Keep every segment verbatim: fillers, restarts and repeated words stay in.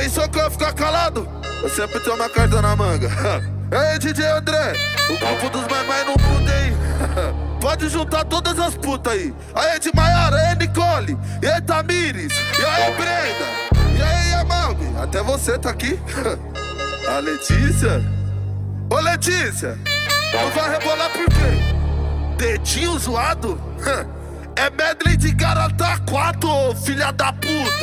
pensou que eu ia ficar calado? Eu sempre tenho uma carta na manga. Ei, D J André, o grupo dos mais mais no mundo, hein? Pode juntar todas as putas aí. Aí, de Maiara, aí, Nicole, e aí, Tamires, e aí, Brenda, e aí, Amaldi. Até você tá aqui. A Letícia. Ô, Letícia, tu vai rebolar por quê? Dedinho zoado? É medley de Garantá quatro, filha da puta.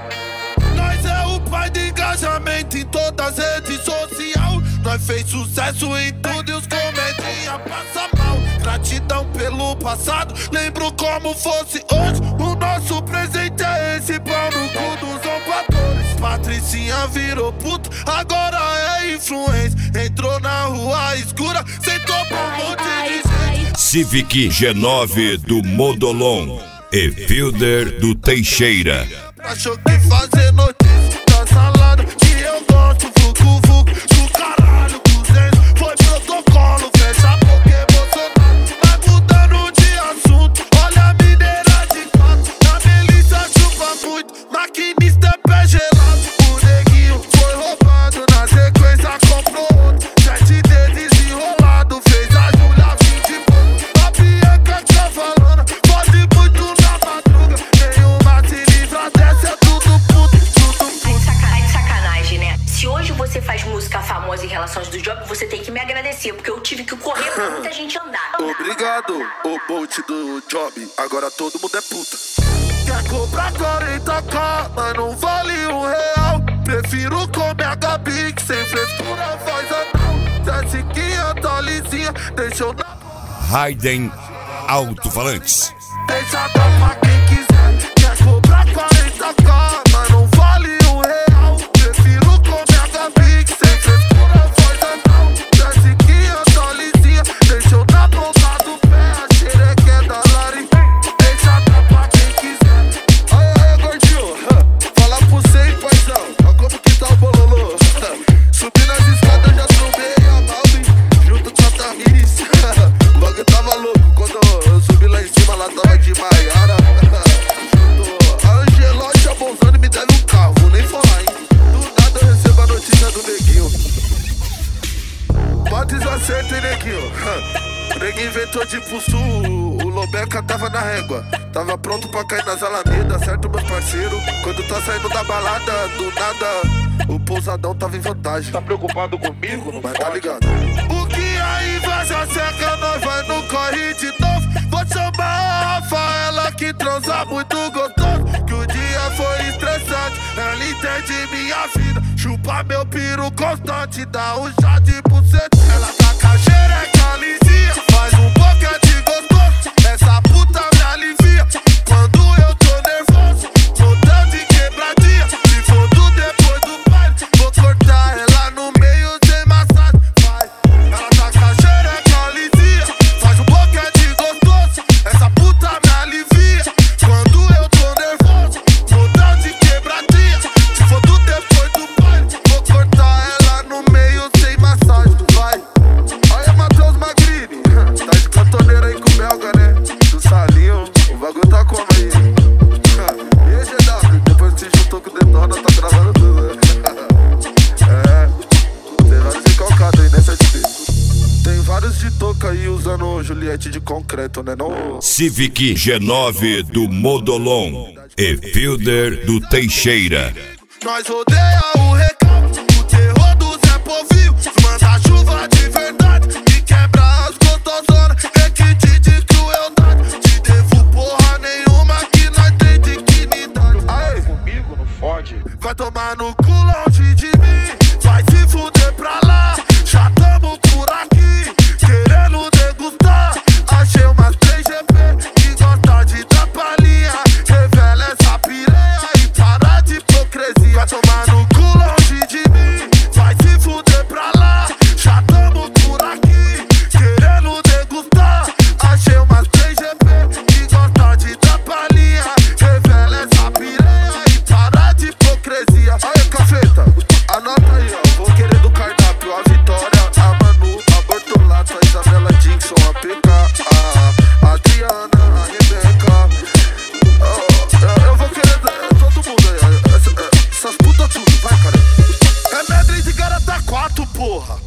Nós é o pai de engajamento em todas as redes sociais. Nós fez sucesso em tudo e os comedinha passa mal. Gratidão pelo passado, lembro como fosse hoje. O nosso presente é esse pau no cu dos zombadores. Patricinha virou puto, agora é influência. Entrou na rua escura, sentou pra um monte de gente. Civic G nove do Modolon e Fielder do Teixeira. Achou que fazer notícia tá salada, que eu gosto, vucu vucu, do caralho, duzentos, foi protocolo, fecha porque Bolsonaro vai mudando de assunto. Olha a mineira de quatro, a Melissa chupa muito, maquinista é pé gelado. O neguinho foi roubado, na sequência comprou outro, sete dedos enrolado, fez a Júlia fim de pouco. A Bianca tá falando, pode muito na madruga, nenhuma se livra dessa, é tudo puto, tudo puto. Ai, saca, ai, sacanagem, né? Se hoje você faz música famosa em relações do job, você tem que me agradecer, porque eu tive que correr pra muita gente andar. Obrigado, o Bolt do job, agora todo mundo é puta. Quer cobrar quarenta k, mas não vale um real. Prefiro comer a Gabi, que sem frescura faz anal. Desce quinhentas lisinha, deixa eu dar. Raiden Alto-Falantes. Deixa dar pra quem quiser. Quer cobrar quarenta k, mas não vale um real. Prefiro comer a Gabi, que sem frescura faz anal. Desce quinhentas lisinha, deixa eu dar ponta do pé. A xereca é da Lari. Deixa dar pra quem quiser. Aí, aí, gordinho, fala pro você, paizão. Olha como que tá o bololô. Subi nas escadas, já trombei a Malvin junto com a Tamires. O bagulho tava louco quando eu subi lá em cima, lá tava de Maiara. A Angelote, a Bolzano me deve um carro, vou nem falar, hein. Do nada eu recebo a notícia do neguinho. Bota desacerto, hein, neguinho. O neguinho inventou de pulso, o Lobeca tava na régua. Tava pronto pra cair nas alamedas, certo, meus parceiros? Quando tá saindo da balada, do nada, o pousadão tava em vantagem. Tá preocupado comigo? Mas tá ligado. O que a inveja seca, nós vai no corre de novo. Vou chamar a Rafaela que transa muito gostoso. Que o dia foi estressante, ela entende minha vida. Chupa meu piru constante, dá um chá de buceta. Ela tá com a xereca lisinha, faz um boca de gostoso. Essa puta me alivia quando eu tô nervoso. Montão de quebradinha, se for do depois do baile, vou cortar ela no meio sem massagem. Vai, ela tá com a xereca lisinha, faz um boca de gostoso. Essa puta me alivia quando eu tô nervoso. Montão de quebradinha, se for do depois do baile, vou cortar ela no meio sem massagem. Vai, olha Matheus Magrini, tá de cantoneira aí com o belga, né? Do salinho, o bagulho tá como aí? E aí, G W, depois que se juntou com o Detona, tá gravando tudo, né? É, tem vários recalcados aí nessa T V. Tem vários de touca aí usando Juliette de concreto, né não? Civic G nove do Modolon e Fielder do Teixeira. Nós rodeia o recalque, o terror do Zé Povinho. Manda chuva de verdade e quebra as gostosonas. Requinte de crueldade, te devo porra nenhuma que nós tem dignidade. Aê, Comigo não fode. vai tomar no cu longe de mim, vai se fuder pra lá. Já tamo por aqui, querendo degustar. Achei umas três G P que gosta de dar palhinha. Revela essa piranha e para de hipocrisia. Vai tomar no cu longe de mim, vai se fuder pra lá. Já tamo por aqui, querendo degustar. Achei umas três G P que gosta de dar palhinha. Revela essa piranha e para de hipocrisia. Aí, cafeta, a porra.